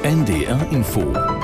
NDR Info.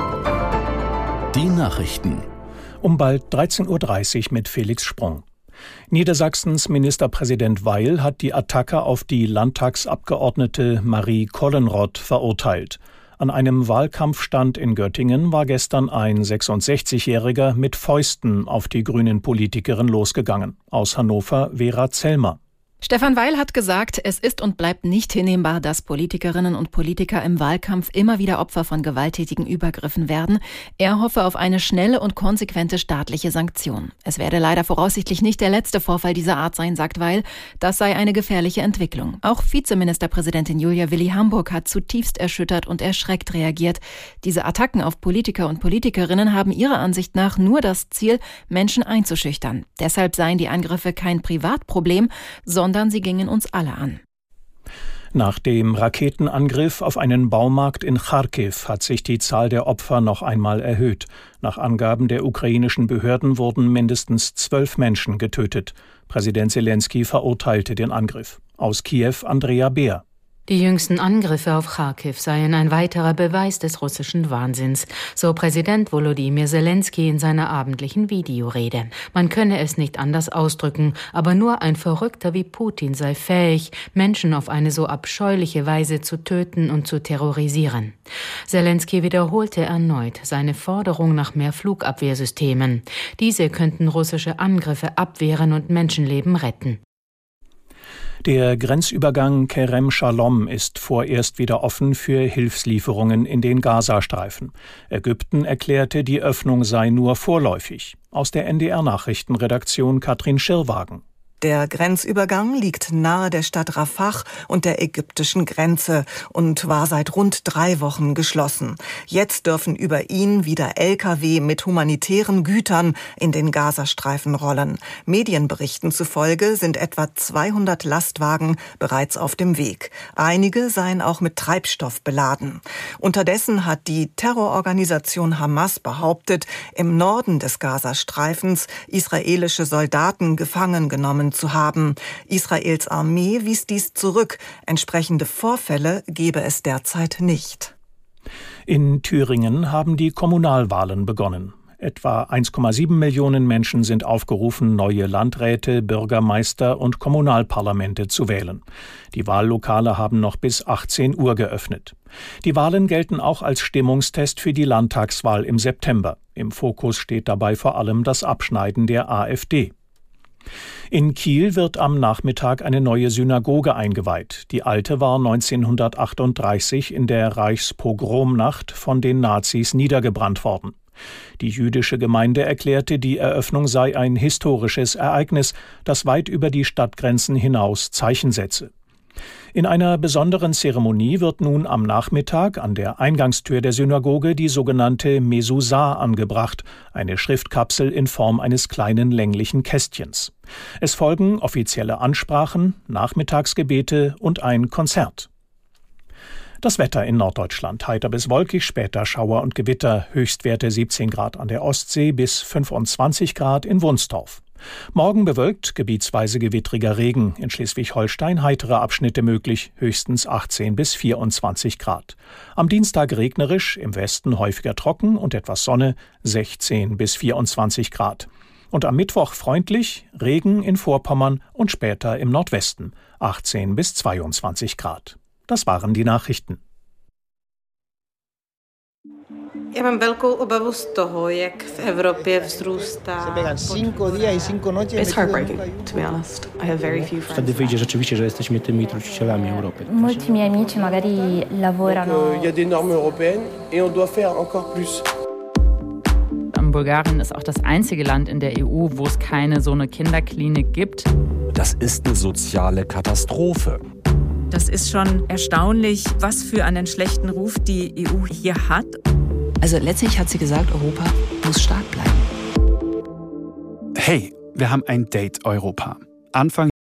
Die Nachrichten. Um bald 13.30 Uhr mit Felix Sprung. Niedersachsens Ministerpräsident Weil hat die Attacke auf die Landtagsabgeordnete Marie Kollenroth verurteilt. An einem Wahlkampfstand in Göttingen war gestern ein 66-Jähriger mit Fäusten auf die Grünen-Politikerin losgegangen. Aus Hannover Vera Zellmer. Stefan Weil hat gesagt, es ist und bleibt nicht hinnehmbar, dass Politikerinnen und Politiker im Wahlkampf immer wieder Opfer von gewalttätigen Übergriffen werden. Er hoffe auf eine schnelle und konsequente staatliche Sanktion. Es werde leider voraussichtlich nicht der letzte Vorfall dieser Art sein, sagt Weil. Das sei eine gefährliche Entwicklung. Auch Vizeministerpräsidentin Julia Willi-Hamburg hat zutiefst erschüttert und erschreckt reagiert. Diese Attacken auf Politiker und Politikerinnen haben ihrer Ansicht nach nur das Ziel, Menschen einzuschüchtern. Deshalb seien die Angriffe kein Privatproblem, sondern sie gingen uns alle an. Nach dem Raketenangriff auf einen Baumarkt in Charkiw hat sich die Zahl der Opfer noch einmal erhöht. Nach Angaben der ukrainischen Behörden wurden mindestens 12 Menschen getötet. Präsident Selenskyj verurteilte den Angriff. Aus Kiew Andrea Beer. Die jüngsten Angriffe auf Charkiw seien ein weiterer Beweis des russischen Wahnsinns, so Präsident Volodymyr Selenskyj in seiner abendlichen Videorede. Man könne es nicht anders ausdrücken, aber nur ein Verrückter wie Putin sei fähig, Menschen auf eine so abscheuliche Weise zu töten und zu terrorisieren. Selenskyj wiederholte erneut seine Forderung nach mehr Flugabwehrsystemen. Diese könnten russische Angriffe abwehren und Menschenleben retten. Der Grenzübergang Kerem Shalom ist vorerst wieder offen für Hilfslieferungen in den Gazastreifen. Ägypten erklärte, die Öffnung sei nur vorläufig. Aus der NDR-Nachrichtenredaktion Katrin Schirrwagen. Der Grenzübergang liegt nahe der Stadt Rafah und der ägyptischen Grenze und war seit rund 3 Wochen geschlossen. Jetzt dürfen über ihn wieder Lkw mit humanitären Gütern in den Gazastreifen rollen. Medienberichten zufolge sind etwa 200 Lastwagen bereits auf dem Weg. Einige seien auch mit Treibstoff beladen. Unterdessen hat die Terrororganisation Hamas behauptet, im Norden des Gazastreifens israelische Soldaten gefangen genommen zu haben. Israels Armee wies dies zurück. Entsprechende Vorfälle gebe es derzeit nicht. In Thüringen haben die Kommunalwahlen begonnen. Etwa 1,7 Millionen Menschen sind aufgerufen, neue Landräte, Bürgermeister und Kommunalparlamente zu wählen. Die Wahllokale haben noch bis 18 Uhr geöffnet. Die Wahlen gelten auch als Stimmungstest für die Landtagswahl im September. Im Fokus steht dabei vor allem das Abschneiden der AfD. In Kiel wird am Nachmittag eine neue Synagoge eingeweiht. Die alte war 1938 in der Reichspogromnacht von den Nazis niedergebrannt worden. Die jüdische Gemeinde erklärte, die Eröffnung sei ein historisches Ereignis, das weit über die Stadtgrenzen hinaus Zeichen setze. In einer besonderen Zeremonie wird nun am Nachmittag an der Eingangstür der Synagoge die sogenannte Mesuzah angebracht, eine Schriftkapsel in Form eines kleinen länglichen Kästchens. Es folgen offizielle Ansprachen, Nachmittagsgebete und ein Konzert. Das Wetter in Norddeutschland: heiter bis wolkig, später Schauer und Gewitter, Höchstwerte 17 Grad an der Ostsee bis 25 Grad in Wunstorf. Morgen bewölkt, gebietsweise gewittriger Regen, in Schleswig-Holstein heitere Abschnitte möglich, höchstens 18 bis 24 Grad. Am Dienstag regnerisch, im Westen häufiger trocken und etwas Sonne, 16 bis 24 Grad. Und am Mittwoch freundlich, Regen in Vorpommern und später im Nordwesten, 18 bis 22 Grad. Das waren die Nachrichten. Já mám velkou obavu z toho, jak v Evropě vzrůstá. It's heartbreaking, to be honest. I have very few friends. Wtedy wyjdzie rzeczywiście, że jesteśmy tymi trucicielami Europy. Molti miei amici magari lavorano. Il y a des normes européennes et on doit faire encore plus. Bulgarien ist auch das einzige Land in der EU, wo es keine so eine Kinderklinik gibt. Das ist eine soziale Katastrophe. Das ist schon erstaunlich, was für einen schlechten Ruf die EU hier hat. Also letztlich hat sie gesagt, Europa muss stark bleiben. Hey, wir haben ein Date Europa. Anfang